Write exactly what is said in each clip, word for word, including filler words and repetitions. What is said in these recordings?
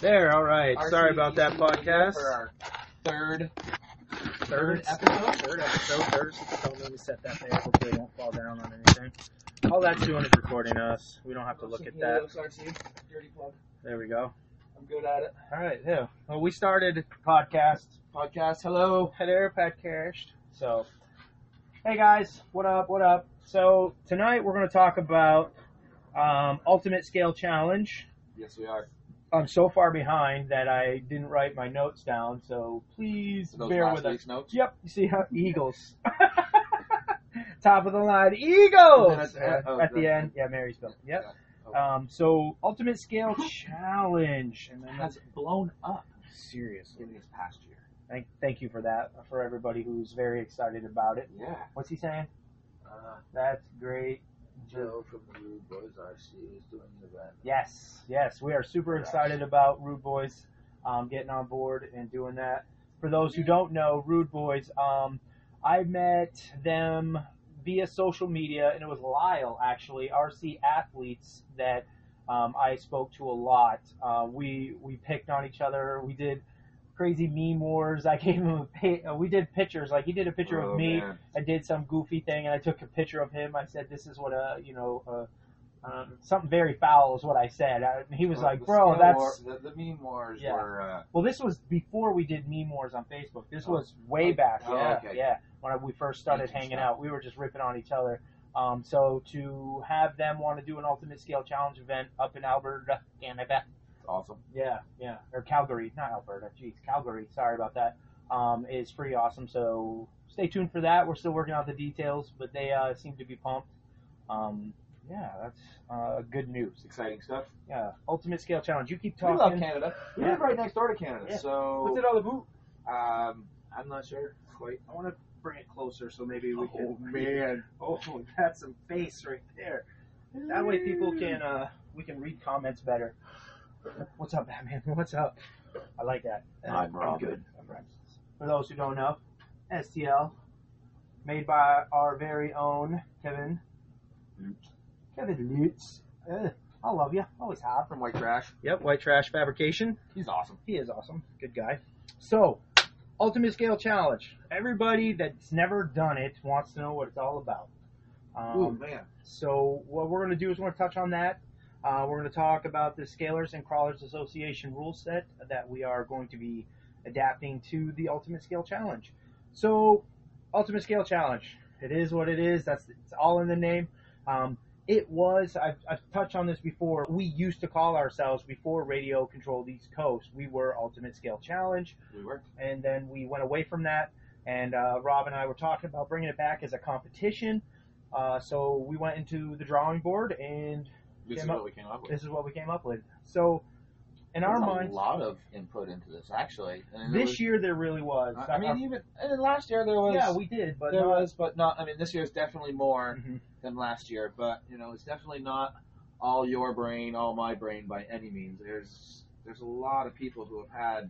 There, all right. R C Sorry about that podcast. For our third, Third, third episode. Third episode. Third. Don't let me set that there. Hopefully it won't fall down on anything. All that's doing is recording us. We don't have to look at that. R C, dirty plug. There we go. I'm good at it. All right. Yeah. Well, we started podcast. Podcast. Hello. Hey there, podcast. So, hey guys, what up? What up? So tonight we're going to talk about um, Ultimate Scale Challenge. Yes, we are. I'm so far behind that I didn't write my notes down, so please Those bear last with week's us. notes? Yep, you see how Eagles. Top of the line, Eagles! At the end, oh, at the the- end, yeah, Marysville. Yep. Yeah. Oh. Um, so, Ultimate Scale Challenge. And It then has blown up seriously. in this past year. Thank, thank you for that, for everybody who's very excited about it. Yeah. What's he saying? Uh, That's great. Joe from the Rude Boys R C is doing the event. Yes, yes, we are super excited about Rude Boys um, getting on board and doing that. For those who don't know, Rude Boys, um, I met them via social media, and it was Lyle, actually, R C athletes that um, I spoke to a lot. Uh, we we picked on each other. We did crazy meme wars. I gave him a pi- we did pictures. Like he did a picture Oh, of me. man. I did some goofy thing, and I took a picture of him. I said, "This is what a you know." Uh, um, something very foul is what I said. I, he was Well, like, the "Bro, scale that's." war, the, the meme wars Yeah. were. Uh, Well, this was before we did meme wars on Facebook. This Oh. was way back. Oh, Yeah, okay. yeah. When we first started Ancient hanging stuff. out, we were just ripping on each other. Um, so to have them want to do an Ultimate Scale Challenge event up in Alberta, Canada. awesome. Yeah, yeah. Or Calgary, not Alberta. Jeez, Calgary. Sorry about that. Um, is pretty awesome. So stay tuned for that. We're still working out the details, but they uh, seem to be pumped. Um, yeah, that's uh, good news. It's exciting stuff. Yeah, Ultimate Scale Challenge. You keep We love talking. Canada. We Yeah. live right next door to Canada, Yeah. so What's it all about? um, I'm not sure quite. I want to bring it closer so maybe we Oh can. man, Oh, that's some face right there. That way people can uh we can read comments better. What's up, Batman? What's up? I like that. I'm Robin. good. For those who don't know, S T L, made by our very own Kevin. Lutz. Kevin Lutz. Uh, I love you. Always have. From White Trash. Yep, White Trash Fabrication. He's awesome. He is awesome. Good guy. So, Ultimate Scale Challenge. Everybody that's never done it wants to know what it's all about. Um, Ooh man. So what we're going to do is we're going to touch on that. Uh, we're going to talk about the Scalers and Crawlers Association rule set that we are going to be adapting to the Ultimate Scale Challenge. So, Ultimate Scale Challenge. It is what it is. That's it's all in the name. Um, it was, I've, I've touched on this before, we used to call ourselves, before Radio Controlled East Coast, we were Ultimate Scale Challenge. We were. And then we went away from that, and uh, Rob and I were talking about bringing it back as a competition. Uh, so we went into the drawing board, and This Came is up- what we came up with. this is what we came up with. So, in There's our a minds, lot of input into this actually. And there this was- year there really was. I mean, even and then last year there was. yeah, we did, but there not, was, but not. I mean, this year's definitely more Mhm. than last year. But you know, it's definitely not all your brain, all my brain by any means. There's there's a lot of people who have had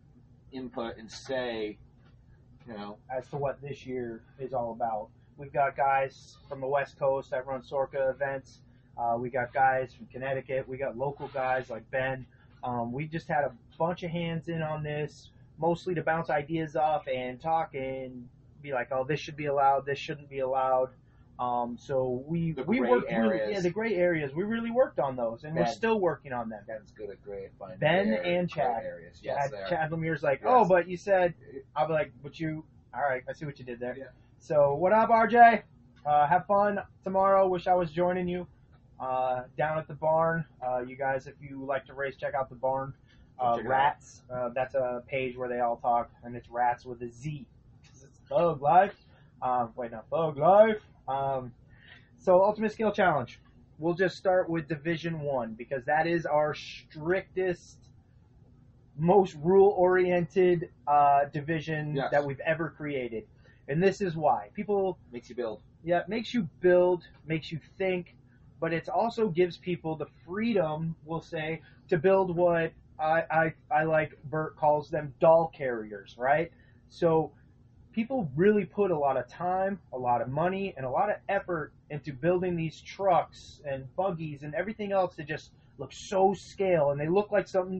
input and say, you know, as to what this year is all about. We've got guys from the West Coast that run Sorka events. Uh, we got guys from Connecticut. We got local guys like Ben. Um, we just had a bunch of hands in on this, mostly to bounce ideas off and talk and be like, oh, this should be allowed, this shouldn't be allowed. Um, so we The we gray worked really, areas. yeah, the gray areas. We really worked on those, and we're Ben. still working on them. Ben's good at great finding Ben their and gray Chad. areas. Yes, Chad, they are. Chad Lemire's like, Yes. oh, but you said, I'll be like, but you, all right, I see what you did there. Yeah. So what up, R J? Uh, have fun tomorrow. Wish I was joining you uh, down at the barn. Uh, you guys, if you like to race, check out the barn. Uh, Check it out. Rats. Uh, that's a page where they all talk, and it's Rats with a Z. 'Cause it's Thug Life. Um, wait, not Thug Life. Um, so Ultimate Scale Challenge. We'll just start with Division One because that is our strictest, most rule-oriented uh, division Yes. that we've ever created. And this is why. People, Makes you build. yeah, it makes you build, makes you think, but it also gives people the freedom, we'll say, to build what I, I, I like, Bert calls them doll carriers, right? So people really put a lot of time, a lot of money, and a lot of effort into building these trucks and buggies and everything else that just look so scale, and they look like something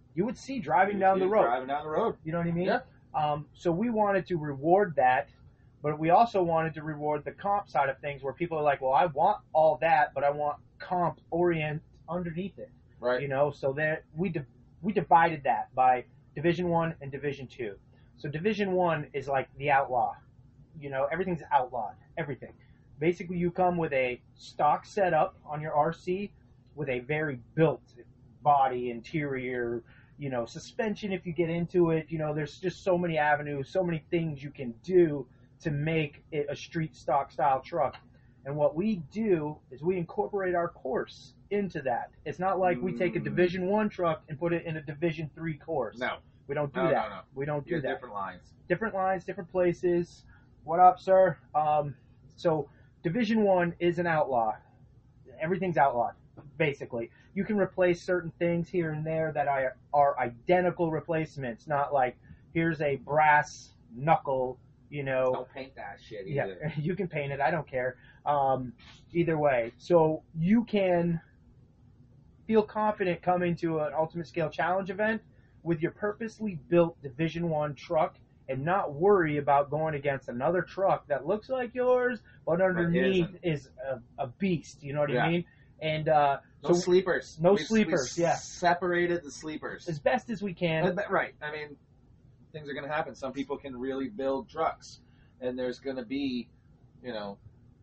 you would see driving down the Yeah, road. Driving down the road. You know what I mean? Yeah. Um, so we wanted to reward that, but we also wanted to reward the comp side of things where people are like, well, I want all that, but I want comp orient underneath it. Right. You know, so that we di- we divided that by Division One and Division Two. So Division One is like the outlaw. You know, everything's outlawed. Everything. Basically, you come with a stock setup on your R C with a very built body, interior, you know, suspension if you get into it. You know, there's just so many avenues, so many things you can do to make it a street stock style truck. And what we do is we incorporate our course into that. It's not like we take a Division One truck and put it in a Division Three course. No. We don't do No, that. no, no. We don't do You that. have different lines. Different lines, different places. What up, sir? Um, so Division One is an outlaw. Everything's outlawed, basically. You can replace certain things here and there that are, are identical replacements, not like here's a brass knuckle, you know. Don't paint that shit Yeah, either. you can paint it. I don't care. Um, either way, so you can feel confident coming to an Ultimate Scale Challenge event with your purposely built Division One truck and not worry about going against another truck that looks like yours but underneath isn't. is a, a beast. You know what Yeah. I mean? And uh, No so sleepers. no We- sleepers, we yeah. Separated the sleepers. as best as we can. Uh, but- Right. I mean, things are going to happen. Some people can really build trucks, and there's going to be, you know,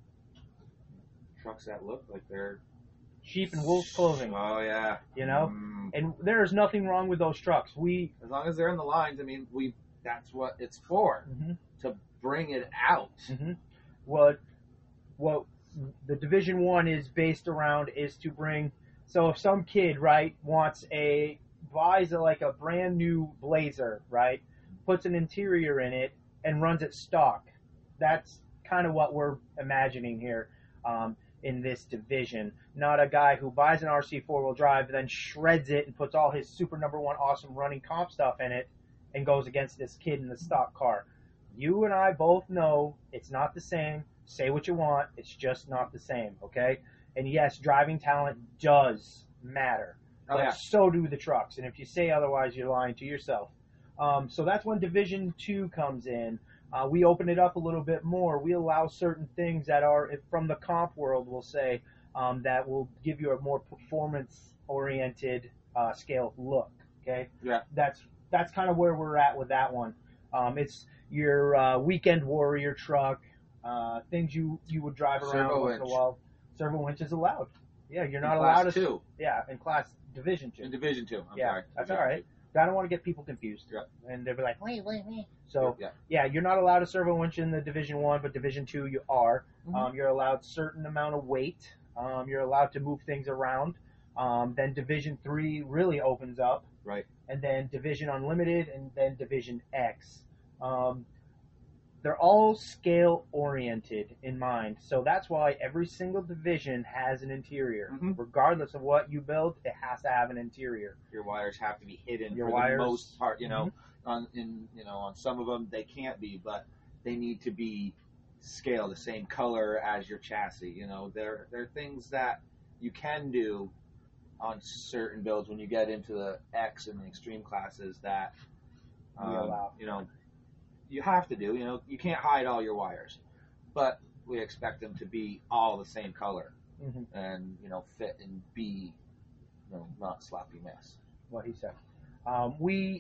trucks that look like they're Sheep and wolf clothing. Oh yeah. You know? Mm. And there is nothing wrong with those trucks. We As long as they're in the lines, I mean, we that's what it's for, mhm. to bring it out. Mm-hmm. What what the Division One is based around is to bring. So if some kid, right, wants a buys a, like a brand new Blazer, right, puts an interior in it and runs it stock, that's kind of what we're imagining here um, in this division. Not a guy who buys an R C four-wheel drive, then shreds it and puts all his super number one awesome running comp stuff in it and goes against this kid in the stock car. You and I both know it's not the same. Say what you want. It's just not the same, okay? And yes, driving talent does matter. Oh But yeah. so do the trucks. And if you say otherwise, you're lying to yourself. Um, so that's when Division Two comes in. Uh, we open it up a little bit more. We allow certain things that are from the comp world, we'll say, um, that will give you a more performance-oriented uh, scale look. Okay. Yeah. That's that's kind of where we're at with that one. Um, it's your uh, weekend warrior truck, uh, things you you would drive around Servo once in a winch. while. Servo winch is allowed. Yeah, you're not In allowed class to. two. Yeah, in class Division Two. In Division Two. I'm yeah, sorry. that's Division all right. I don't want to get people confused. Yeah. And they'll be like, Wait, wait, wait. so Yeah. yeah, you're not allowed a servo winch in the Division One, but Division Two you are. Mhm. Um, you're allowed certain amount of weight. Um, you're allowed to move things around. Um, then Division Three really opens up. Right. And then Division Unlimited, and then Division X. Um, they're all scale oriented in mind, so that's why every single division has an interior. Mhm. Regardless of what you build, it has to have an interior. Your wires have to be hidden Your for wires- the most part. You know, Mm-hmm. on in you know on some of them they can't be, but they need to be scaled the same color as your chassis. You know, there there are things that you can do on certain builds when you get into the X and the extreme classes that We um, allow. you know you have to do. You know, you can't hide all your wires, but we expect them to be all the same color hmm and you know fit and be you know not sloppy mess. What he said. Um, we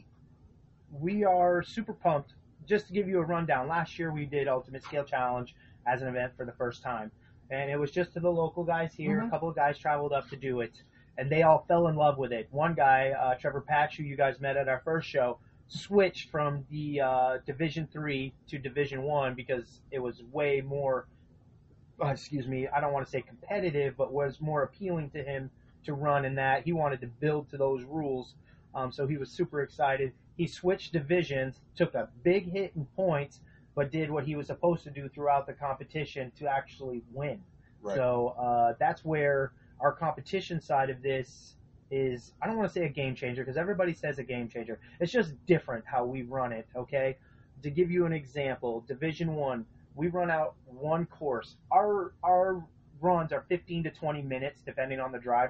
we are super pumped. Just to give you a rundown, last year we did Ultimate Scale Challenge as an event for the first time, and it was just to the local guys here. Mhm. A couple of guys traveled up to do it, and they all fell in love with it. One guy, uh, Trevor Patch, who you guys met at our first show, switched from the uh, Division Three to Division One because it was way more. Uh, excuse me, I don't want to say competitive, but was more appealing to him to run in that. He wanted to build to those rules, um, so he was super excited. He switched divisions, took a big hit in points, but did what he was supposed to do throughout the competition to actually win. Right. So uh, that's where our competition side of this is, I don't want to say a game changer because everybody says a game changer. It's just different how we run it, okay? To give you an example, Division One, we run out one course. Our our runs are fifteen to twenty minutes depending on the driver,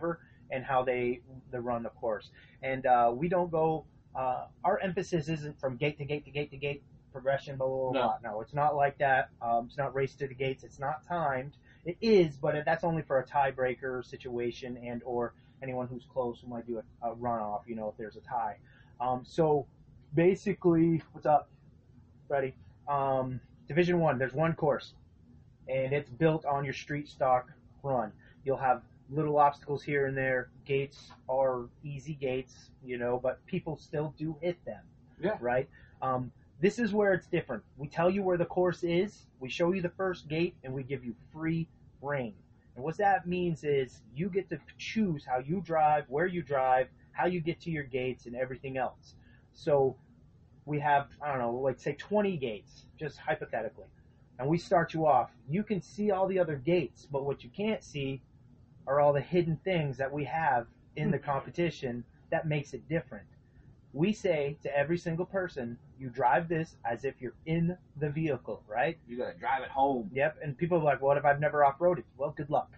and how they they run the course. And uh, we don't go. Uh, our emphasis isn't from gate to gate to gate to gate progression. Blah blah blah. No. blah. No, it's not like that. Um, it's not race to the gates. It's not timed. It is, but that's only for a tiebreaker situation and or anyone who's close who might do a, a runoff. You know, if there's a tie. Um, so basically, what's up, Freddie? Um, Division One. There's one course, and it's built on your street stock run. You'll have little obstacles here and there. Gates are easy gates, you know, but people still do hit them. Yeah. Right? Um, this is where it's different. We tell you where the course is, we show you the first gate, and we give you free reign. And what that means is you get to choose how you drive, where you drive, how you get to your gates, and everything else. So we have, I don't know, like say twenty gates, just hypothetically. And we start you off. You can see all the other gates, but what you can't see are all the hidden things that we have in the competition that makes it different. We say to every single person, you drive this as if you're in the vehicle, right? You gotta drive it home. Yep, and people are like, what if I've never off-roaded? Well, good luck.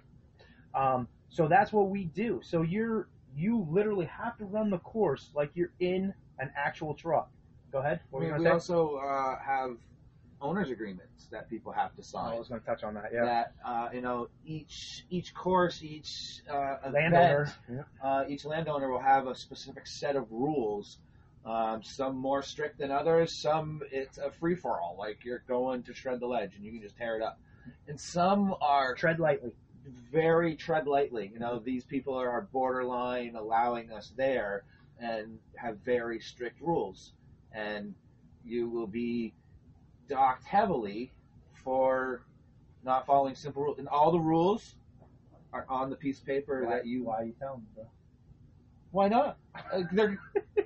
Um, so that's what we do. So you're you literally have to run the course like you're in an actual truck. Go ahead. What were you we going to say? also uh, have owners agreements that people have to Oh, sign. I was going to touch on that, yeah. That uh, you know, each each course, each uh, Landowner. event, uh, each landowner will have a specific set of rules. Um, some more strict than others. Some it's a free for all, like you're going to shred the ledge and you can just tear it up. And some are Tread lightly. very tread lightly. You know, these people are borderline allowing us there and have very strict rules. And you will be docked heavily for not following simple rules. And all the rules are on the piece of paper Why, that you... why are you telling me, bro? Why not? Uh, they're...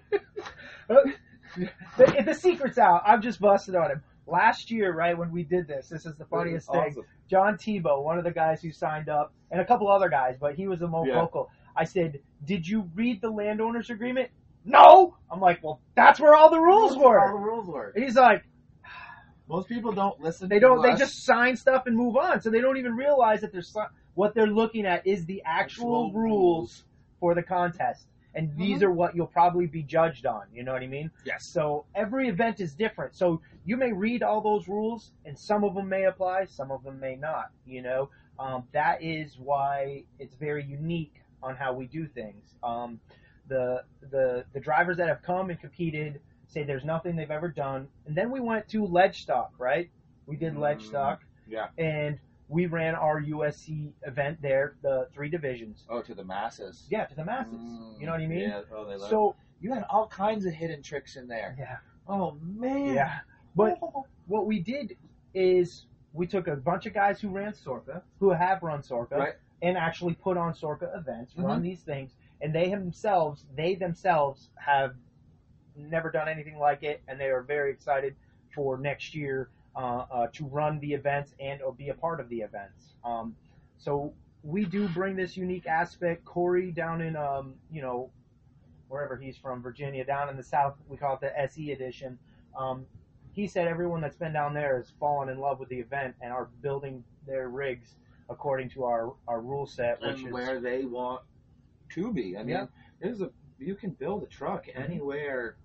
the, the secret's out. I've just busted on him. Last year, right, when we did this, this is the funniest thing. Awesome. John Tebow, one of the guys who signed up, and a couple other guys, but he was the most Yeah. vocal. I said, did you read the landowners agreement? No! I'm like, well, that's where all the rules That's what were. all the rules were. And he's like, Most people don't listen they to don't, they us. just sign stuff and move on. So they don't even realize that there's some, what they're looking at is the actual, Actual rules for the contest. And these Mhm. are what you'll probably be judged on. You know what I mean? Yes. So every event is different. So you may read all those rules, and some of them may apply, some of them may not. You know, um, that is why it's very unique on how we do things. Um, the the the drivers that have come and competed say there's nothing they've ever done, and then we went to ledge stock, right? We did ledge Mm, stock, Yeah. and we ran our U S C event there, the three divisions. Oh, to the masses. Yeah, to the masses. Mm, You know what I mean? Yeah. Oh, they love So you had all kinds of hidden tricks in there. yeah. Oh man. Yeah. But what we did is we took a bunch of guys who ran Sorka, who have run Sorka, Right. and actually put on Sorka events, run Mhm. these things, and they themselves, they themselves have never done anything like it, and they are very excited for next year uh, uh, to run the events and or be a part of the events. Um, so we do bring this unique aspect. Corey down in, um, you know, wherever he's from, Virginia, down in the South, we call it the S E edition. Um, he said everyone that's been down there has fallen in love with the event and are building their rigs according to our, our rule set, which And is where they want to be. I mean, Yeah. there's a you can build a truck anywhere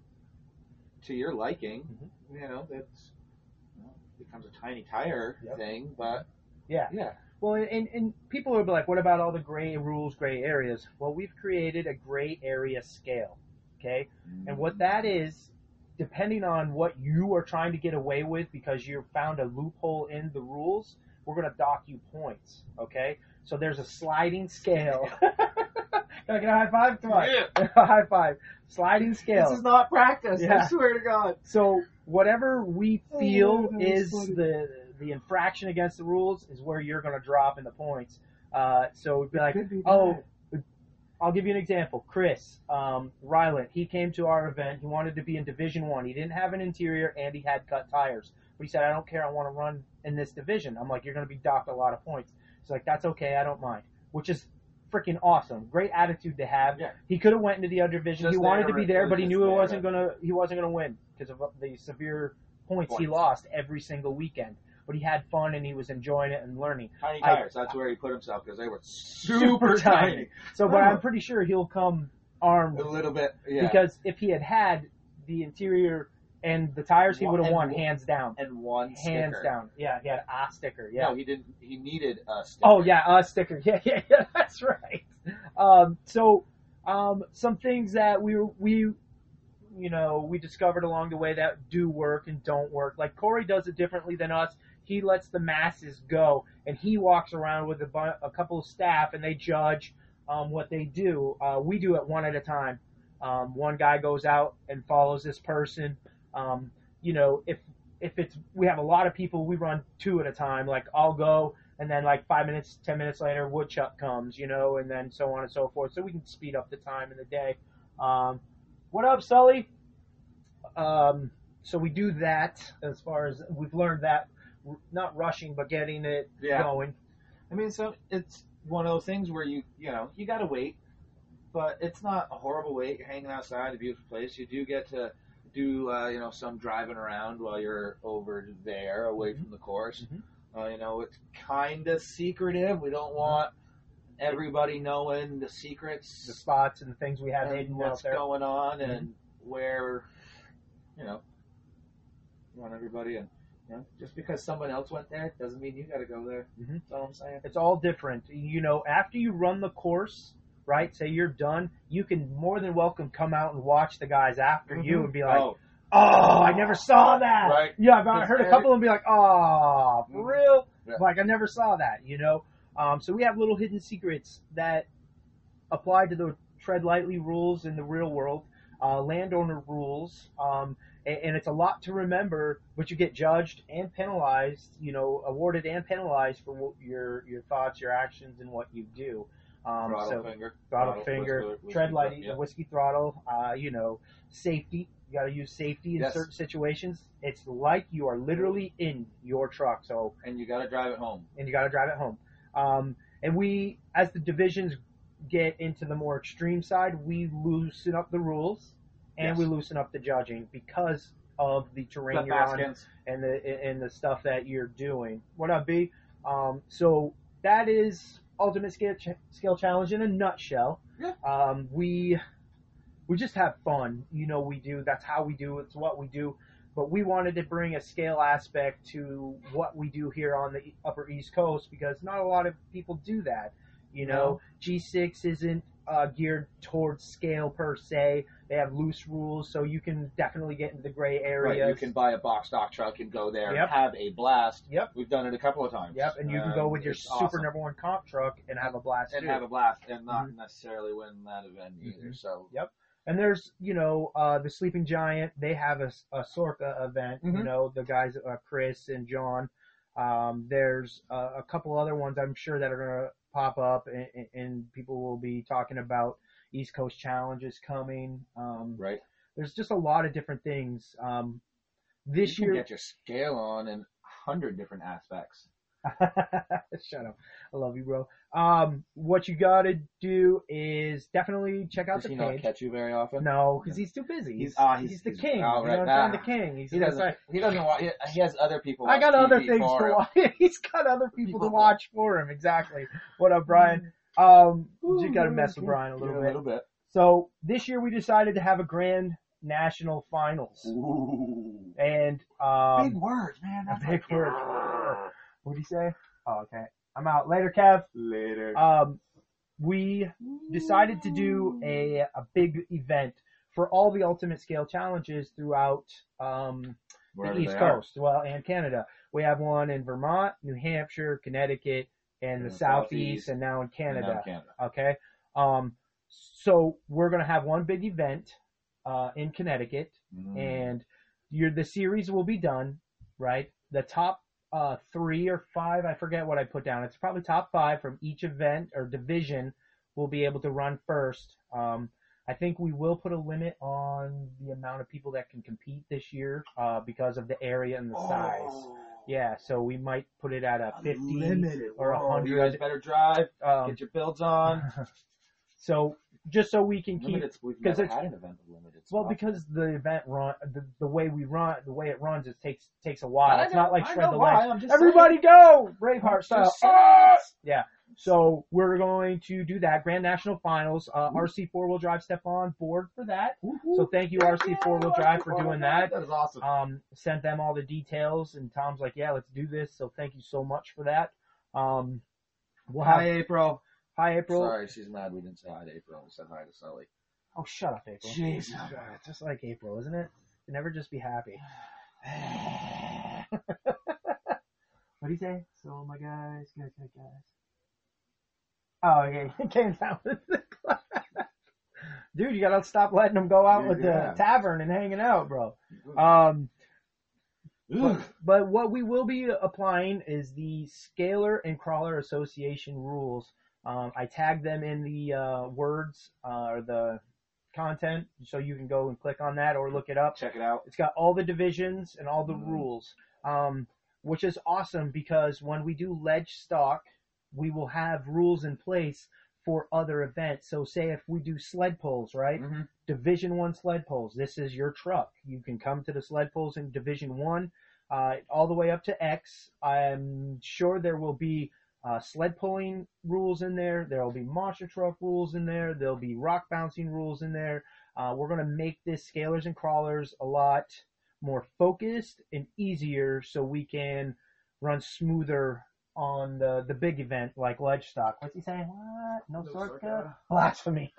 to your liking. Mhm. You know, it's you know, becomes a tiny tire Yep. thing, but yeah. yeah. Well, and, and people will be like, what about all the gray rules, gray areas? Well, we've created a gray area scale, okay? And what that is, depending on what you are trying to get away with because you found a loophole in the rules, we're going to dock you points, okay? So there's a sliding scale. Can I get a high five? Come on. Yeah. A high five. Sliding scale. This is not practice. Yeah. I swear to God. So whatever we feel Oh, that was is funny. the the infraction against the rules is where you're going to drop in the points. Uh, so we'd be like, Could be oh, I'll give you an example. Chris um, Ryland, he came to our event. He wanted to be in Division One. He didn't have an interior and he had cut tires. But he said, I don't care. I want to run in this division. I'm like, you're going to be docked a lot of points. He's like, that's okay. I don't mind. Which is freaking awesome. Great attitude to have. Yeah. He could have went into the other division. Just he wanted there, to be there, but he just knew he there. wasn't gonna he wasn't gonna win because of the severe points, he Points. lost every single weekend. but he had fun and he was enjoying it and learning. Tiny I- tires. That's where he put himself because they were Super super, tiny. tiny. So, but I'm pretty sure he'll come armed A little bit, yeah. because if he had had the interior and the tires, he One- would have and won one- hands down. and one Hands sticker. down. Yeah, he had a sticker. Yeah. No, he didn't. He needed a sticker. Oh yeah, a sticker. Yeah, yeah, yeah. That's right. Um, so, um, some things that we we, you know, we discovered along the way that do work and don't work. Like Corey does it differently than us. He lets the masses go, and he walks around with a, bu- a couple of staff, and they judge um, what they do. Uh, we do it one at a time. Um, one guy goes out and follows this person. Um, you know, if if it's we have a lot of people, we run two at a time. Like I'll go, and then like five minutes, ten minutes later, Woodchuck comes, you know, and then so on and so forth. So we can speed up the time in the day. Um, what up, Sully? Um, so we do that as far as we've learned that, not rushing, but getting it Yeah. going. I mean, so it's one of those things where you, you know, you got to wait, but it's not a horrible wait. You're hanging outside a beautiful place. You do get to do, uh, you know, some driving around while you're over there, away Mhm. from the course. Mhm. Uh, you know, it's kind of secretive. We don't want everybody knowing the secrets, The spots and the things we have and hidden what's out there. going on, and where, you know, you want everybody and. You know, just because someone else went there doesn't mean you got to go there. Mhm. That's all I'm saying. It's all different. You know, after you run the course, right, say you're done, you can more than welcome come out and watch the guys after you and be like, oh, oh, I never saw that. Right. Yeah, I've heard a couple of them be like, oh, for Mhm. real? Yeah. Like, I never saw that, you know? Um, so we have little hidden secrets that apply to the tread lightly rules in the real world, uh, landowner rules, um, and, and it's a lot to remember, but you get judged and penalized, you know, awarded and penalized for what your your thoughts, your actions, and what you do. Um, throttle so finger, throttle finger, whiskey- whiskey tread throttle, lighting, yeah. whiskey throttle, uh, you know, safety. You got to use safety in Yes. certain situations. It's like you are literally in your truck, so and you got to drive it home. and you got to drive it home. Um, and we, as the divisions get into the more extreme side, we loosen up the rules and Yes. we loosen up the judging because of the terrain Cut you're on baskets. and the and the stuff that you're doing. What up, B? Um, so that is Ultimate Scale Ch- Scale Challenge in a nutshell. Yeah. Um, we we just have fun. You know, we do. That's how we do. It's what we do. But we wanted to bring a scale aspect to what we do here on the Upper East Coast because not a lot of people do that. You know, No. G six isn't uh, geared towards scale per se. They have loose rules, so you can definitely get into the gray areas. Right, you can buy a box stock truck and go there Yep. and have a blast. Yep. We've done it a couple of times. Yep, and you can go Um, with your it's super awesome. number one comp truck and have a blast and too. have a blast and not Mhm. necessarily win that event either. Mhm. So And there's, you know, uh, the Sleeping Giant. They have a, a Sorka event. You Mhm. know, the guys, uh, Chris and John. Um, there's uh, a couple other ones I'm sure that are gonna pop up, and, and people will be talking about East Coast challenges coming. Um, right, there's just a lot of different things. Um, this you can year, get your scale on in a hundred different aspects. shut up. I love you, bro. Um, what you gotta do is definitely check out Does the he page. not catch you very often? No, because he's too busy. He's, He's- ah, he's, he's- the he's- king. oh, you right, know what I'm saying? nah. The king. He's He he's doesn't. like, He doesn't watch. He, he has other people. I Watch got other T V things for to him. watch. He's got other people, People- to watch for him. Exactly. What up, Brian? Um, Ooh, you got to mess with yeah, Brian a little a bit. little bit. So this year we decided to have a grand national finals, Ooh. and um, Big words, man. a That's big like- word. What did he say? Oh, okay. I'm out later, Kev. Later. Um, we decided to do a a big event for all the Ultimate Scale challenges throughout um, Wherever the East they are. Coast, well, and Canada. We have one in Vermont, New Hampshire, Connecticut, and the the Southeast, Southeast, and now in And Canada. now Canada. Okay. Um, so we're gonna have one big event uh, in Connecticut, Mm. and your the series will be done, right? The top uh, three or five, I forget what I put down. It's probably top five from each event or division will be able to run first. Um, I think we will put a limit on the amount of people that can compete this year uh, because of the area and the size. Oh. Yeah, so we might put it at a fifty Unlimited. or a Whoa, You guys hundred. better drive. Um, Get your builds on. so just so we can keep. Limited, we've 'cause never it's- had an event with limited Well, spots. because the event run, the, the way we run, the way it runs, it takes takes a while. I It's know- not like I shred know the why, legs. I'm just Everybody go, Braveheart I'm style. just saying. Ah! Yeah. So we're going to do that Grand National Finals. Uh, R C four wheel drive step on board for that. So thank you, R C four wheel drive, for doing that. That is awesome. Um, sent them all the details, and Tom's like, "Yeah, let's do this." So thank you so much for that. Um, we'll have, Hi, April. hi, April. Sorry, she's mad we didn't say hi to April. We said hi to Sully. Oh, shut up, April. Jeez. It's just like April, isn't it? You never just be happy. What do you say? So, my guys, good, good guys. Oh, okay. It came down with the class. Dude, you gotta stop letting them go out with Yeah. the tavern and hanging out, bro. Um, but, Ugh. but what we will be applying is the Scalar and Crawler Association rules. Um, I tagged them in the uh, words uh, or the content, so you can go and click on that or look it up. Check it out. It's got all the divisions and all the Mm. rules, um, which is awesome because when we do ledge stock, we will have rules in place for other events. So say if we do sled pulls, right? Mm-hmm. Division one sled pulls. This is your truck. You can come to the sled pulls in Division one, uh, all the way up to X. I'm sure there will be uh, sled pulling rules in there. There will be monster truck rules in there. There'll be rock bouncing rules in there. Uh, we're going to make this Scalars and Crawlers a lot more focused and easier so we can run smoother on the, the big event like ledge stock. What's he saying? What? No, No Sorka? Sorka. Blasphemy.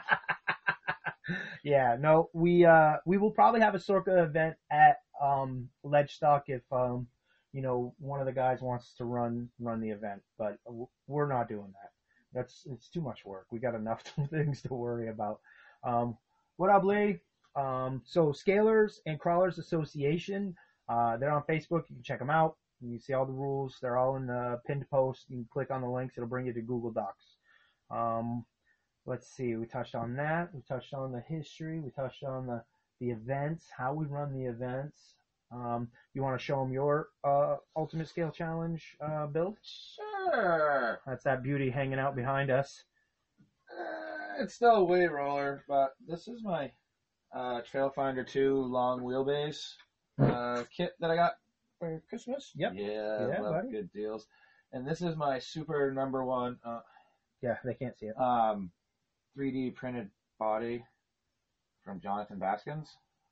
Yeah, no, we uh we will probably have a Sorka event at um ledge stock if um you know one of the guys wants to run run the event, but we're not doing that. That's it's too much work. We got enough things to worry about. Um, what up, Lee? Um, so Scalars and Crawlers Association, uh, they're on Facebook. You can check them out. You can see all the rules. They're all in the pinned post. You can click on the links. It'll bring you to Google Docs. Um, let's see. We touched on that. We touched on the history. We touched on the, the events, how we run the events. Um, you want to show them your uh, Ultimate Scale Challenge uh, build? Sure. That's that beauty hanging out behind us. Uh, it's still a way roller, but this is my uh, Trailfinder two long wheelbase uh, kit that I got for Christmas. Yep. Yeah, Yeah, love buddy. good deals. And this is my super number one uh, Yeah, they can't see it. um, three D printed body from Jonathan Baskins.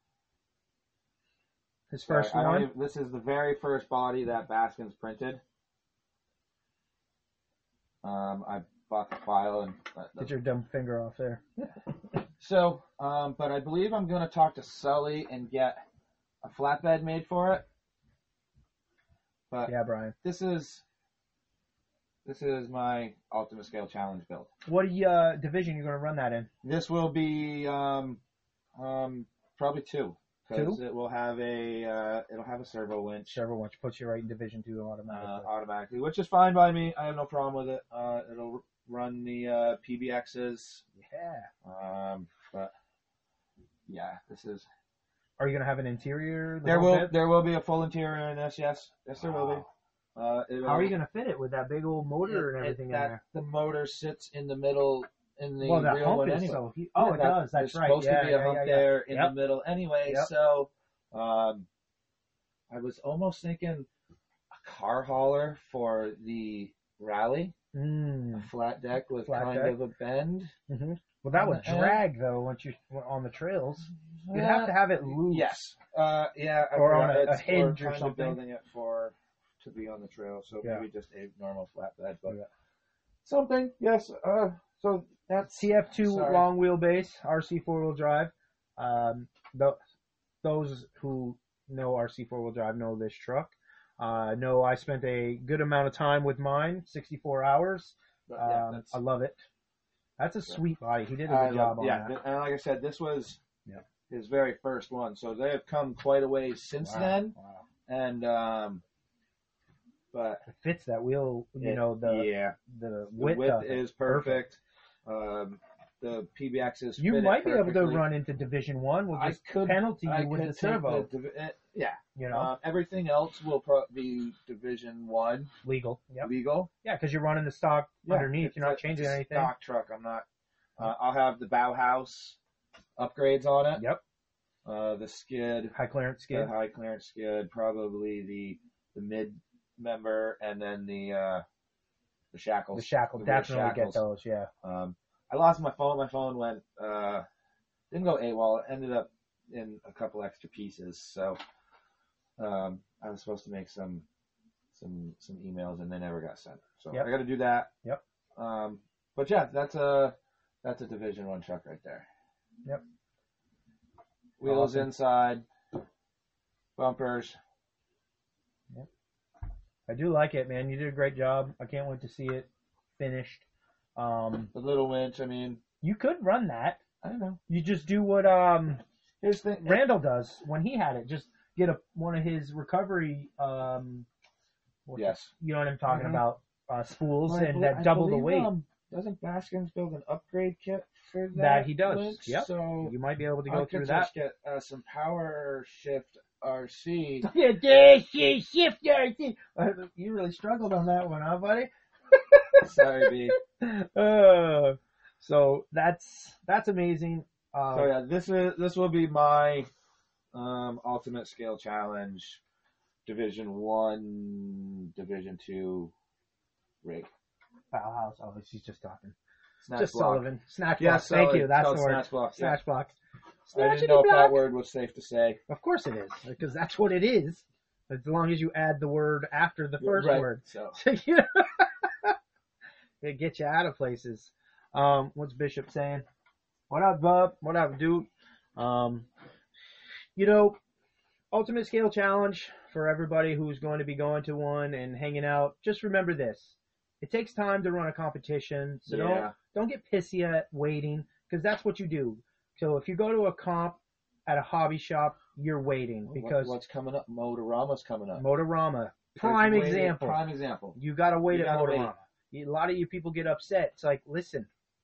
His first Sorry, I don't one. even- this is the very first body that Baskins printed. Um, I bought the file and uh, Get your dumb finger off there. so, um, but I believe I'm going to talk to Sully and get a flatbed made for it. But Yeah, Brian. this is this is my Ultimate Scale Challenge build. What uh, division are you going to run that in? This will be um, um, probably two because Two? it will have a uh, it'll have a servo winch. Whichever one puts you right in Division Two Uh, automatically. automatically, which is fine by me. I have no problem with it. Uh, it'll run the uh, P B Xs. Yeah. Um, but yeah, this is. Are you going to have an interior? the There whole will bit? there will be a full interior in this. Yes, yes, there will be. Uh, it'll- How are you going to fit it with that big old motor it- and it- everything in that- there? The motor sits in the middle in the Well, that real hump one is anyway. so he- oh, Yeah, it that- does. That's there's right. supposed Yeah, to be yeah, a hump yeah, yeah. there in Yep. the middle anyway. Yep. So, um, I was almost thinking a car hauler for the rally, a Mm. flat deck with Flat kind deck. of a bend. hmm Well, that On would the end. drag though once you on the trails. You'd have to have it loose. Yes. Uh, yeah. I Or on forgot. a- a It's- we're hinge or kind of something. building it for to be on the trail, so Yeah. maybe just a normal flatbed, but Yeah. something. Yes. Uh, so that's C F two Sorry. long wheelbase, R C four wheel drive. Um, th- those who know R C four wheel drive know this truck. Uh, know I spent a good amount of time with mine, sixty-four hours. but, yeah, Um, that's I love it. That's a Yeah. sweet body. He did a I good love- job on yeah, that. th- and like I said, this was Yeah. his very first one, so they have come quite a ways since Wow, then. wow. And um, but It fits that wheel. You it- know the yeah, the the width, width of it. is perfect. Um, the P B X is You fit it might be able to perfectly. run into Division One. We'll I just could penalty you I with could the take turbo. the divi- eh, yeah, you know, uh, everything else will pro- be Division One legal. Yep. legal. Yeah, because you're running the stock Yeah, underneath. it's You're not a- changing it's a anything. Stock truck. I'm not. Uh, I'll have the Bauhaus upgrades on it. Yep. Uh, the skid, High clearance the skid. high clearance skid, probably the the mid member, and then the uh, the shackles. The shackle. the rear Definitely shackles. get those. Yeah. Um, I lost my phone. My phone went uh, didn't go AWOL. It ended up in a couple extra pieces. So um, I was supposed to make some some some emails, and they never got sent. So Yep. I got to do that. Yep. Um, but yeah, that's a that's a Division One truck right there. Yep. Wheels Awesome. inside, bumpers. I do like it, man. You did a great job. I can't wait to see it finished. Um, The little winch. I mean, you could run that. I don't know. You just do what um Here's the thing. Randall does when he had it. Just get a one of his recovery um what's Yes. it- you know what I'm talking Mhm. about, uh spools Well, I and bel- that I double the believe, weight. Um, doesn't Baskins build an upgrade kit for that? That he does, winch? yep. So You might be able to I go could through that. just get uh, some Power Shift R C. Yeah, yeah, yeah, shift yeah, You really struggled on that one, huh, buddy? Sorry, B. uh, so that's that's amazing. Um, So yeah, this is this will be my um, Ultimate Scale Challenge Division One, Division Two rig. Bauhaus, oh, she's just talking. Snatch Just block. Sullivan. Snatch Yes, block. Thank Sully. you. That's Called the word. snatch block. Yeah. Snatch block. I didn't Snatchity know if that block. word was safe to say. Of course it is, because that's what it is. As long as you add the word after the first Right. word. So So, you know, it gets you out of places. Um, what's Bishop saying? What up, bub? What up, dude? Um, you know, Ultimate Scale Challenge for everybody who's going to be going to one and hanging out. Just remember this: it takes time to run a competition, so don't yeah, don't get pissy at waiting, because that's what you do. So if you go to a comp at a hobby shop, you're waiting What- because what's coming up? Motorama's coming up. Motorama, prime Wait, example. Prime example. You gotta wait You at gotta Motorama. A lot of you people get upset. It's like, listen,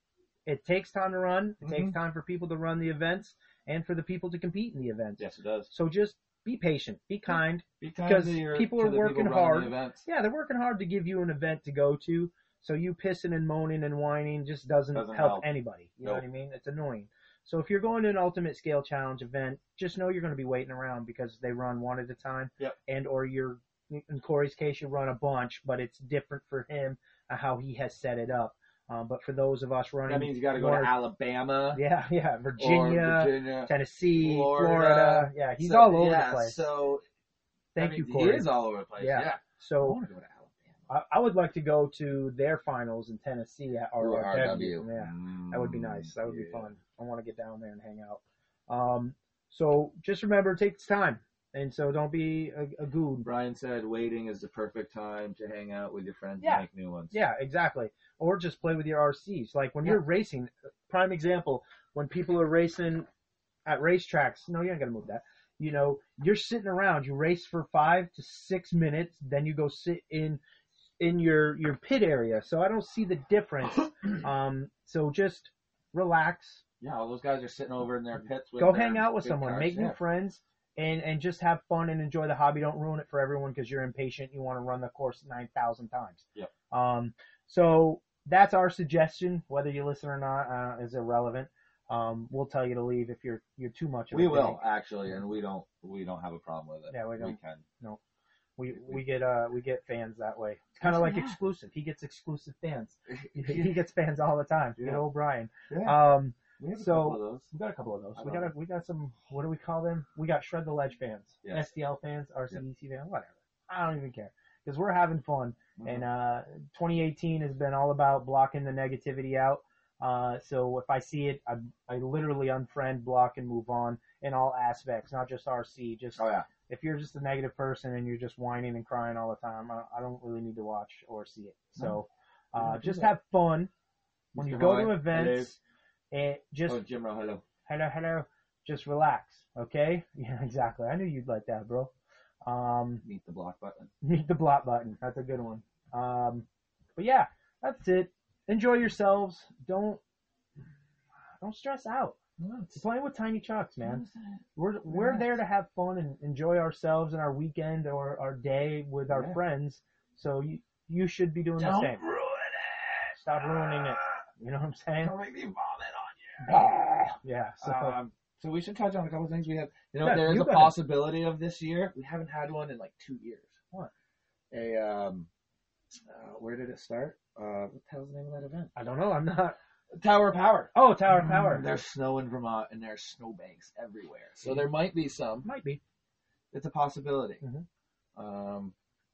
it takes time to run. It Mhm. takes time for people to run the events and for the people to compete in the events. Yes, it does. So just be patient, be kind. Be kind Because to your- people to are the working running hard. the events. Yeah, they're working hard to give you an event to go to. So you pissing and moaning and whining just doesn't, Doesn't help, help. anybody. You know Nope. what I mean? It's annoying. So if you're going to an Ultimate Scale Challenge event, just know you're going to be waiting around because they run one at a time. Yep. And or you're, in Corey's case, you run a bunch, but it's different for him uh, how he has set it up. Um, but for those of us running, That means you got to go more- to Alabama, yeah, yeah, or Virginia, Virginia, Tennessee, Florida. Florida. Yeah, he's So, all over yeah, the place. So Thank I you, mean, Corey. He is all over the place. Yeah. Yeah. I So want to go to Alabama. I, I would like to go to their finals in Tennessee at Or or R W. Yeah, that would be nice. That would be Mm, yeah. fun. I want to get down there and hang out. Um, so just remember, it takes time, and so don't be a, a goon. Brian said waiting is the perfect time to hang out with your friends Yeah. and make new ones. Yeah, exactly. Or just play with your R Cs. Like when Yeah. you're racing, prime example, when people are racing at racetracks, no, you ain't got to move that. You know, you're sitting around, you race for five to six minutes, then you go sit in in your, your pit area. So I don't see the difference. Um, so just relax, Yeah, all those guys are sitting over in their pits. With go their hang out with big someone, cars. make new Yeah. friends, and, and just have fun and enjoy the hobby. Don't ruin it for everyone because you're impatient. You want to run the course nine thousand times. Yep. Um, so that's our suggestion. Whether you listen or not uh, is irrelevant. Um, we'll tell you to leave if you're you're too much of We a will dick. actually, and we don't we don't have a problem with it. Yeah, we We don't. can. We we get uh we get fans that way. It's kind of like Yeah. exclusive. He gets exclusive fans. He gets fans all the time. You Yeah. know, Brian. Yeah. Um, we have a so- couple of those. we got a couple of those. I We love got a, we got some. What do we call them? We got Shred the Ledge fans, Yes. S D L fans, R C D C fans, whatever. I don't even care because we're having fun. Mhm. And uh, twenty eighteen has been all about blocking the negativity out. Uh, so if I see it, I, I literally unfriend, block, and move on in all aspects, not just R C. Just Oh yeah. if you're just a negative person and you're just whining and crying all the time, I, I don't really need to watch or see it. So No, uh, don't do just that. have fun when you Mister go Hoy, to events. And just Oh, Jim Rowe, hello. hello, hello, just relax, okay? Yeah, exactly. I knew you'd like that, bro. Um, Meet the block button. meet the block button. That's a good one. Um, but yeah, that's it. Enjoy yourselves. Don't don't stress out. You're playing with tiny chucks, man. We're we're Relax. there to have fun and enjoy ourselves and our weekend or our day with our Yeah. friends. So you you should be doing the Don't same. ruin it. Stop ruining it. You know what I'm saying? Don't make me vomit on Yeah. So you. Um, so we should touch on a couple of things we have. You know, Yeah, there is you a go ahead. possibility of this year. We haven't had one in like two years. What? A um, uh, where did it start? Uh, what the hell's the name of that event? I don't know. I'm not. Tower of Power. Oh, Tower of Power. There's snow in Vermont and there's snowbanks everywhere. So there might be some. Might be. It's a possibility. Mhm. Um,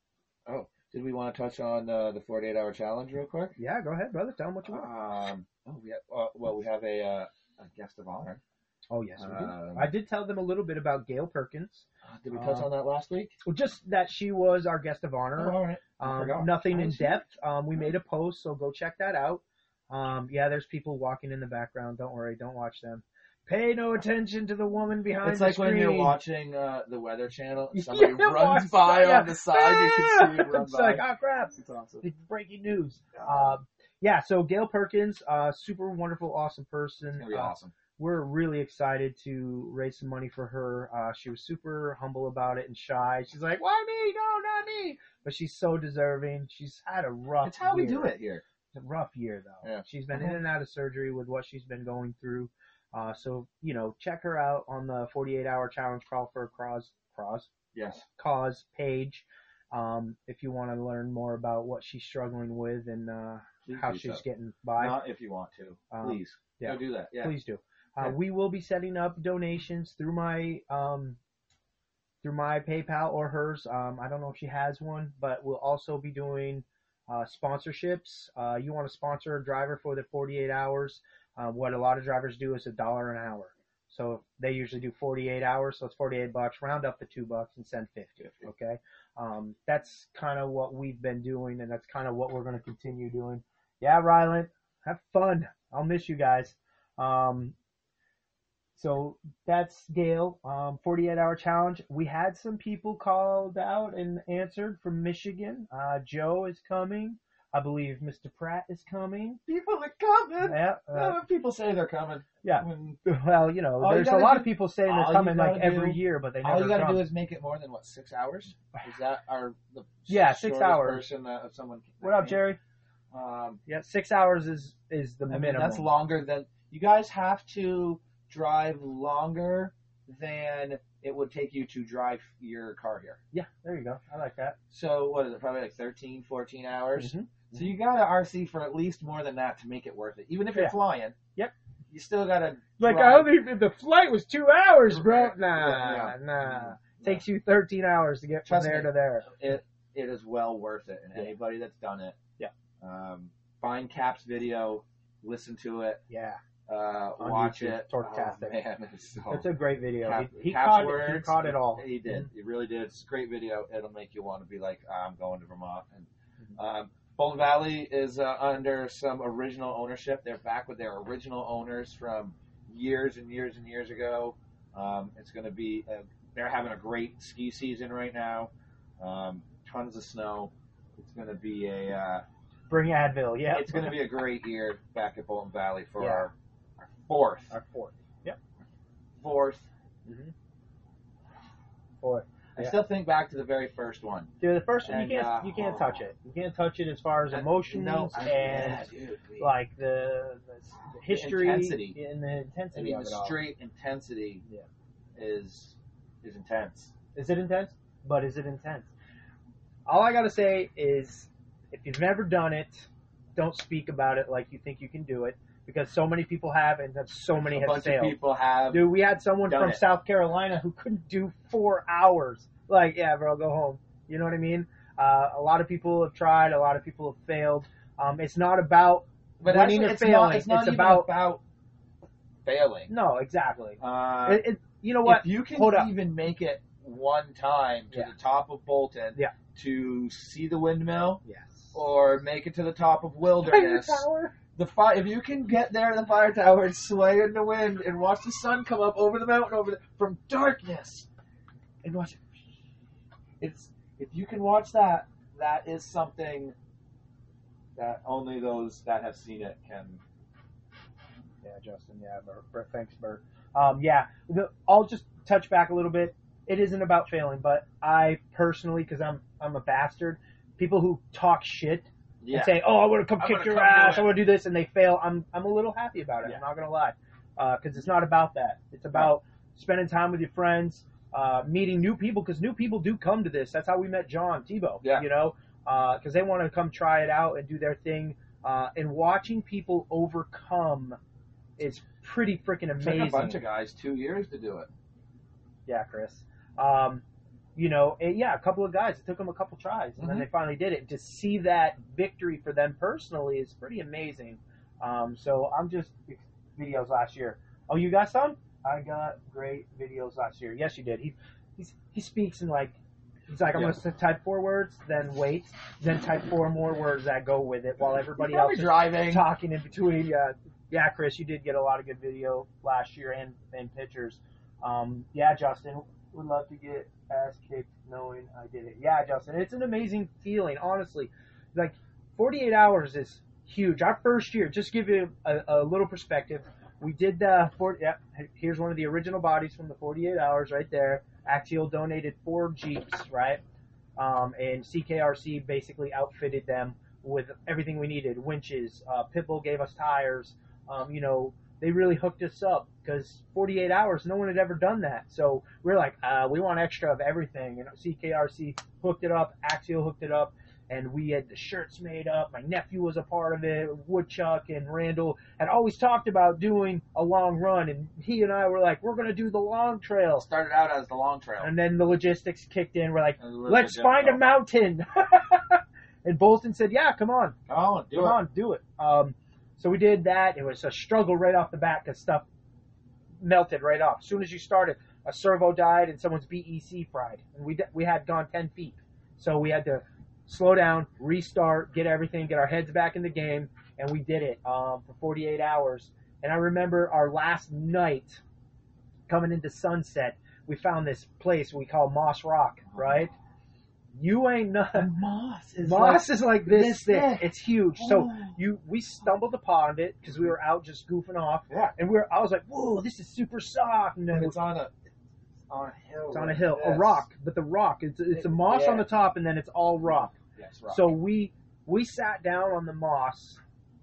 oh, did we want to touch on uh, the forty-eight hour challenge real quick? Yeah, go ahead, brother. Tell them what you want. Um, oh, we have, uh, well, we have a, uh, a guest of honor. Oh, yes, we do. Um, I did tell them a little bit about Gail Perkins. Did we touch Uh, on that last week? Well, just that she was our guest of honor. Oh, all right. I Um, forgot. nothing Oh, in she- depth. Um, we made a post, so go check that out. Um, yeah, there's people walking in the background. Don't worry, don't watch them. Pay no attention to the woman behind It's the like screen. when you're watching uh, the Weather Channel, and somebody Yeah, runs watch by that, on the side, you can see it run It's by. like, oh crap, It's awesome. it's breaking news. Uh, yeah, so Gail Perkins, uh, super wonderful, awesome person. It's gonna be Uh, awesome. We're really excited to raise some money for her. Uh, she was super humble about it and shy. She's like, why me? No, not me. But she's so deserving. She's had a rough It's how we year. do it here. It's a rough year, though. Yeah. She's been Uh-huh. in and out of surgery with what she's been going through. Uh, so, you know, check her out on the forty-eight hour challenge call for a cause, cause, Yes. cause page. Um, if you want to learn more about what she's struggling with and uh, Please how do she's so. getting by, Not if you want to. Um, Please. yeah. Go do that. Yeah. please do. Uh, Yeah. We will be setting up donations through my um, through my PayPal or hers. Um, I don't know if she has one, but we'll also be doing uh, sponsorships. Uh, you want to sponsor a driver for the forty-eight hours? Uh, what a lot of drivers do is a dollar an hour. So they usually do forty-eight hours, so it's forty-eight bucks. Round up to two bucks and send fifty. Okay, um, that's kind of what we've been doing, and that's kind of what we're going to continue doing. Yeah, Ryland, have fun. I'll miss you guys. Um, so that's Gail. Um, forty-eight hour challenge. We had some people called out and answered from Michigan. Uh, Joe is coming. I believe Mister Pratt is coming. People are coming. Yeah. Yeah, Uh, when people say they're coming. yeah. When Well, you know, All you there's a gotta lot do- of people saying all they're you coming like gotta every do- year, but they all never you gotta come. do is make it more than what six hours. Is that our the Yeah, six shortest hours. Person that someone can, What up, Jerry? Um, Yeah, six hours is is the I mean, minimum. that's longer than you guys have to drive longer than it would take you to drive your car here. Yeah, there you go. I like that. So what is it? Probably like thirteen, fourteen hours. Mhm. So you got to R C for at least more than that to make it worth it. Even if you're Yeah. flying. Yep. You still got to. Like, I only the flight was two hours, bro. Right. Nah, Yeah, yeah. nah. Takes you thirteen hours to get from Trust there me. to there. It it is well worth it, and Yeah. anybody that's done it. Yeah. Um, find Cap's video, listen to it, Yeah, uh, On watch YouTube. it. Tortastic. Oh, man, it's so. it's a great video. Cap, he he Cap's caught it. He words, caught it all. He did. He really did. It's a great video. It'll make you want to be like, I'm going to Vermont. And um, Bolton Valley is uh, under some original ownership. They're back with their original owners from years and years and years ago. Um, it's going to be. A, they're having a great ski season right now. Um, tons of snow. It's going to be a. Uh, Bring Advil. Yeah, It's going to be a great year back at Bolton Valley for Yeah. our, our fourth. our fourth. Yep. Fourth. Mm-hmm. Fourth. I Yeah. still think back to the very first one. Dude, the first one And, you can't uh, you can't touch it. You can't touch it as far as emotions No, I- and yeah, dude, we- like the, the history intensity. and the I intensity mean, of the it all. straight intensity Yeah. is is intense. Is it intense? But is it intense? All I gotta say is, if you've never done it, don't speak about it like you think you can do it, because so many people have, and so many a have bunch failed. of people have. Dude, we had someone done from it. South Carolina who couldn't do four hours. Like, yeah, bro, go home. You know what I mean? Uh, a lot of people have tried. A lot of people have failed. Um, it's not about but winning actually, or it's failing. Not, it's not even about, about failing. no, exactly. Uh, It, it, you know what? If you can Hold up. even make it one time to Yeah. the top of Bolton Yeah. to see the windmill, Yes. or make it to the top of Wilderness. Tower. The fire, if you can get there in the fire tower and sway in the wind and watch the sun come up over the mountain over the, from darkness, and watch it. It's if you can watch that, that is something that only those that have seen it can. Yeah, Justin. Yeah, Bert. Bert thanks, Bert. Um, yeah, the, I'll just touch back a little bit. It isn't about failing, but I personally, because I'm I'm a bastard. People who talk shit Yeah. and say, "Oh, I want to come I'm kick gonna your come do ass. it." I want to do this," and they fail. I'm I'm a little happy about it. Yeah. I'm not gonna lie, because it's not about that. It's about spending time with your friends, uh, meeting new people, because new people do come to this. That's how we met John Tebow. Yeah. You know, because they want to come try it out and do their thing. Uh, and watching people overcome is pretty freaking It took amazing. a bunch of guys two years to do it. Yeah, Chris. Um, you know, and yeah, a couple of guys. It took them a couple tries, and then Mhm. they finally did it. To see that victory for them personally is pretty amazing. Um, so I'm just videos last year. Oh, you got some? I got great videos last year. Yes, you did. He he's, he speaks in like he's like I'm Yeah. gonna type four words, then wait, then type four more words that go with it, while everybody Probably else is driving. talking in between. Yeah, yeah, Chris, you did get a lot of good video last year and and pictures. Um, yeah, Justin, would love to get ass kicked knowing I did it. Yeah, Justin, it's an amazing feeling, honestly. Like, forty-eight hours is huge. Our first year, just to give you a, a little perspective, we did the, four, yeah, here's one of the original bodies from the forty-eight hours right there. Axial donated four Jeeps, right? Um, and C K R C basically outfitted them with everything we needed. Winches, uh, Pitbull gave us tires, um, you know, they really hooked us up because forty-eight hours, no one had ever done that. So we're like, uh, we want extra of everything. And C K R C hooked it up, Axial hooked it up, and we had the shirts made up. My nephew was a part of it. Woodchuck and Randall had always talked about doing a long run, and he and I were like, we're going to do the long trail. Started out as the long trail. And then the logistics kicked in. We're like, And it was let's a find a difficult- mountain. And Bolton said, yeah, come on. Come on, do Come it. on, do it. Um, so we did that. It was a struggle right off the bat because stuff melted right off. As soon as you started, a servo died and someone's B E C fried. And we, we had gone ten feet. So we had to slow down, restart, get everything, get our heads back in the game. And we did it um, for forty-eight hours. And I remember our last night coming into sunset, we found this place we call Moss Rock, right? You ain't nothing. Moss is Moss like, is like this, this thick. thick. It's huge. So Oh. you, we stumbled upon it because we were out just goofing off, Yeah. and we were. I was like, "Whoa, this is super soft." And then And it's, it's on a on a hill. it's on a like hill, a this. rock, but the rock, it's it's a moss Yeah. on the top, and then it's all rock. Yes, rock. So we we sat down on the moss,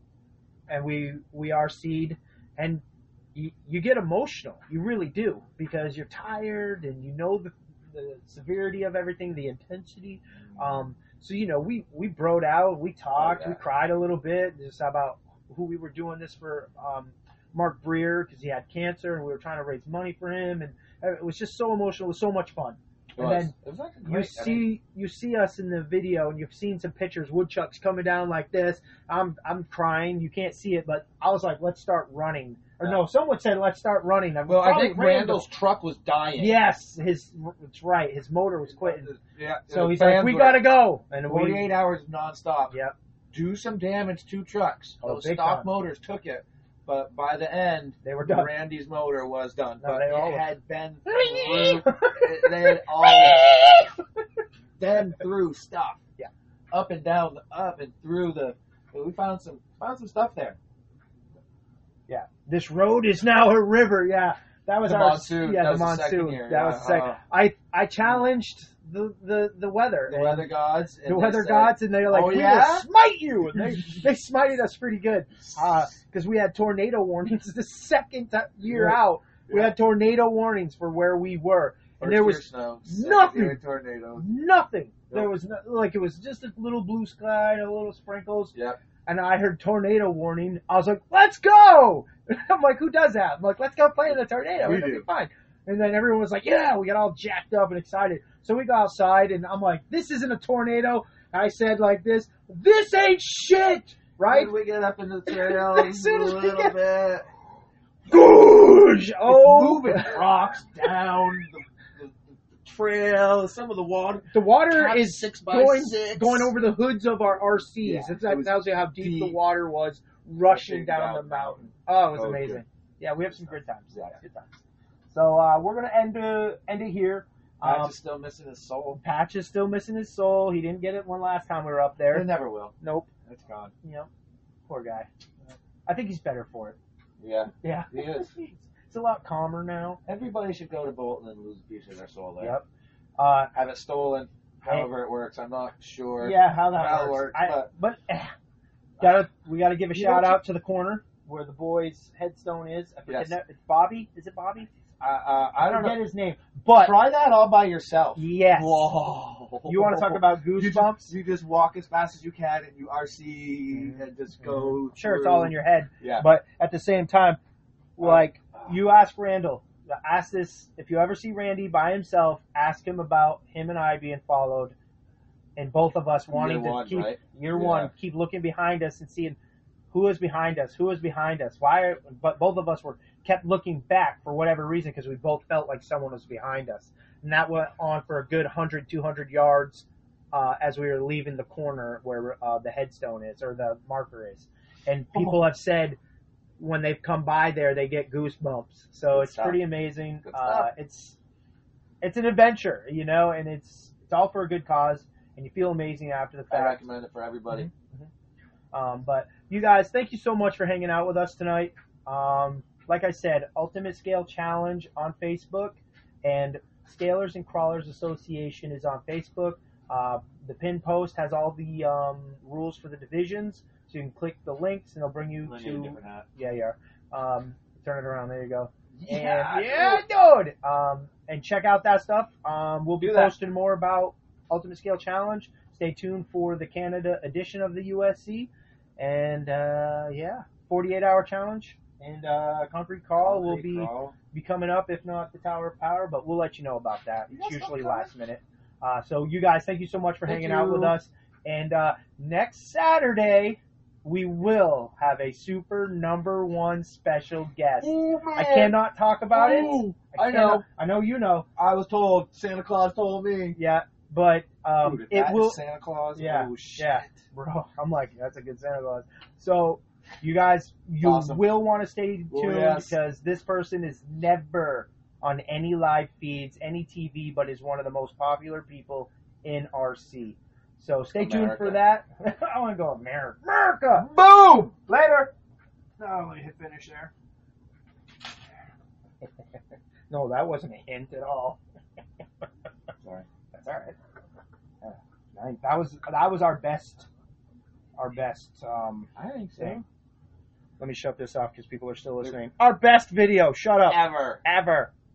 and we we R C'd, and you, you get emotional. You really do, because you're tired and you know the the severity of everything, the intensity. Um, so you know, we we broed out, we talked, Oh, yeah. we cried a little bit just about who we were doing this for. Um, Mark Breer, because he had cancer, and we were trying to raise money for him, and it was just so emotional. It was so much fun. It and was. then It was like a You great, I see, mean, you see us in the video, and you've seen some pictures. Woodchuck's coming down like this. I'm, I'm crying. You can't see it, but I was like, "Let's start running." Or Yeah. no, someone said, "Let's start running." well, I probably think Randall. Randall's truck was dying. Yes, his. It's right. His motor was quitting. Yeah. So the he's like, fans "We were gotta go." And we, forty-eight hours nonstop. Yep. Do some damage to trucks. Oh, Those big stock time. motors took it, but by the end, They were done. Randy's motor was done. No, but they all it were. had been through. They had all been through stuff. Yeah. Up and down, the up and through the. We found some found some stuff there. Yeah. This road is now a river. Yeah. That was The our monsoon. Yeah, That the was the second monsoon. year, That yeah, was the second. uh-huh. I I challenged the the the weather. The and- weather gods. and the they weather said, gods, and they're like, "Oh, "We yeah?" will smite you!" And they they smited us pretty good because we had tornado warnings the second ti- year Yeah. out. We Yeah. had tornado warnings for where we were, and First there year was snow, nothing. secondary tornadoes. nothing. There Yep. was no, like it was just a little blue sky and a little sprinkles. Yep. And I heard tornado warning. I was like, "Let's go!" I'm like, "Who does that?" I'm like, "Let's go play in the tornado. We It'll do. be fine." And then everyone was like, "Yeah!" We got all jacked up and excited. So we go outside, and I'm like, "This isn't a tornado." I said like this, "This ain't shit!" Right? When we get up into the trails As soon a as we little get- bit, Goosh! Oh, it's moving rocks down the, the, the trail. Some of the water. the water Cap is six by going six. going over the hoods of our R Cs. Yeah, That's- it that was tells you how deep, the deep. water was rushing Rushing down, down the the mountain. mountain. Oh, it was Oh, amazing. good. Yeah, we have some good times. Yeah. Good times. So uh, we're gonna end uh, end it here. Patch Um, is still missing his soul. Patch is still missing his soul. He didn't get it one last time we were up It there. never will. Nope. It's gone. Yep. Poor guy. I think he's better for it. Yeah. Yeah. He is. It's a lot calmer now. Everybody should go to Bolton and lose a piece of their soul there. Yep. Uh, Have it stolen. however it works. I'm not sure. Yeah, how that How it works. works, I, but- but eh, gotta we gotta give a You shout know- out to the corner where the boy's headstone is. I forget Yes. that- it's Bobby. Is it Bobby? Uh, uh, I don't forget know. his name. But Try that all by yourself. yes, Whoa. you want to talk about You goosebumps? just, you just walk as fast as you can and you R C and just go. Sure, it's through. all in your head. Yeah. But at the same time, like you ask Randall, ask this if you ever see Randy by himself, ask him about him and I being followed, and both of us wanting Year to one, keep right? year Yeah. one, keep looking behind us and seeing who is behind us, who is behind us. Why? Are, but both of us were kept looking back for whatever reason because we both felt like someone was behind us, and that went on for a good one hundred, two hundred yards uh, as we were leaving the corner where uh, the headstone is or the marker is, and people have said when they've come by there, they get goosebumps. So Good it's stuff. pretty amazing. Good Uh, stuff. it's it's an adventure, you know, and it's it's all for a good cause, and you feel amazing after the I fact. recommend it for everybody. Um, but you guys, thank you so much for hanging out with us tonight. Um, like I said, Ultimate Scale Challenge on Facebook, and Scalers and Crawlers Association is on Facebook. Uh, the pin post has all the um, rules for the divisions, so you can click the links, and they'll bring you I need a to different hat. yeah, yeah. Um, turn it around. There you go. And, Yeah, yeah, dude. Um, and check out that stuff. Um, we'll be Do that. posting more about Ultimate Scale Challenge. Stay tuned for the Canada edition of the U S C. And uh, yeah, forty-eight hour challenge. And uh, Concrete Crawl will Concrete be Crawl. be coming up, if not the Tower of Power, but we'll let you know about that. It's Yes, usually okay. last minute. Uh, so you guys, thank you so much for Thank hanging out you. with us. And uh, next Saturday, we will have a super number one special guest. Ooh, man. I cannot talk about Ooh, it. I cannot- know. I know you know. I was told. Santa Claus told me. Yeah, but um, Dude, if it that will. is Santa Claus. Yeah, Oh, shit. yeah. Bro, I'm like, that's a good Santa Claus. So, you guys, you Awesome. will want to stay tuned Oh, yes. because this person is never on any live feeds, any T V, but is one of the most popular people in R C. So stay tuned for that. I want to go America. America! Boom! Later! No, let me hit finish there. No, that wasn't a hint at all. Sorry. That's all right. Uh, nice. That was that was our best, our best. Um, I think so. thing. Let me shut this off because people are still listening. Our best video. Shut up. Ever. Ever.